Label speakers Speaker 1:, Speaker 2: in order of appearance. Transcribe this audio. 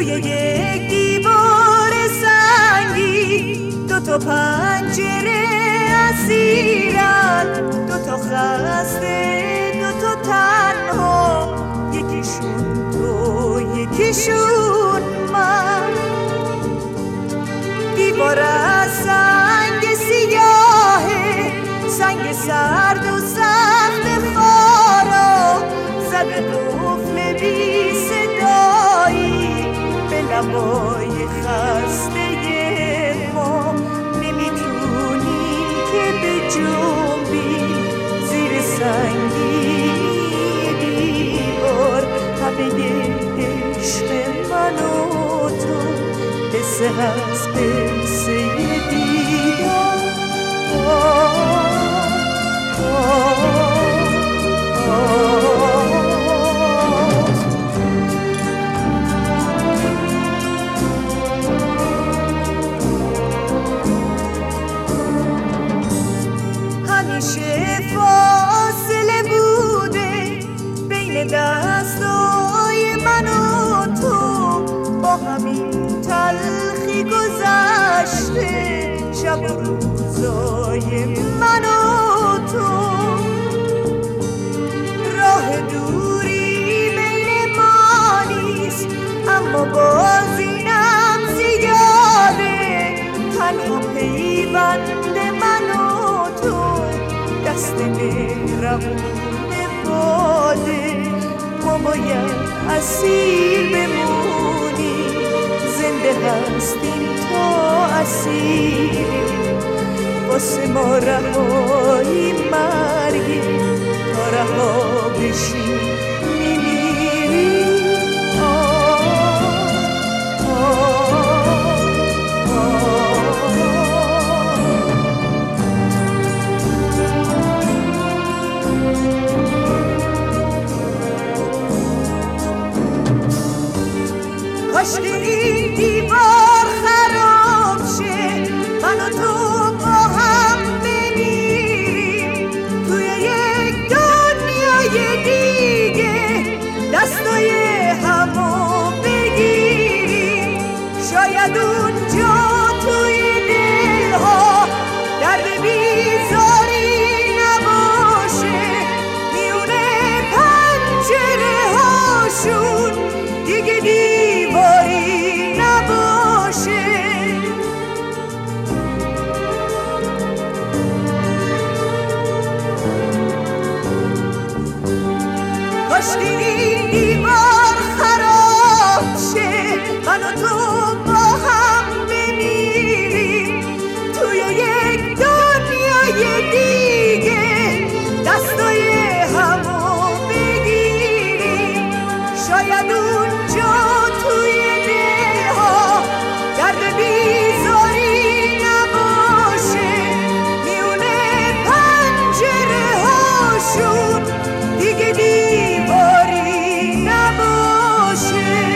Speaker 1: توی یک دیوار سنگی دو تا پنجره اسیرن، دو تا خسته دو تا تنها، یکیشون تو یکیشون من. دیوار از سنگ سیاهه، سنگ سرد و سخت خارا، زده قفل بی صدایی به لبای خسته ما. نمیتونیم که بجنبیم زیر سنگی دیوار، همه عشق من و تو قصه هست قصه دیدار. همیشه فاصله بوده بین دستای من و تو، با همین تلخی گذشته شب و روزای من و تو. راه دوری بین ما نیست اما باز اینم زیاده، تنها پیوند من و تو دست مهربون باده. ما باید اسیر بمونیم، زنده هستیم تا اسیریم، واسه ما رهایی مرگی تا رها بشیم میمیریم. کاش که این دیوار خراب شه، من و تو با هم بمیریم توی یک دنیای دیگه، دستای همو بگیریم. شاید اونجا توی دلها درد بیزاری نباشه، میونه پنجره هاشون دیگه دیواری نباشه. کاش که این دیوار خراب شه، من و تو با هم بمیریم توی یک دنیای دیگه، دستای همو بگیریم. شاید اونجا توی دلها درد بیزاری نباشه، میونه پنجره هاشون دیگه دیواری نباشه.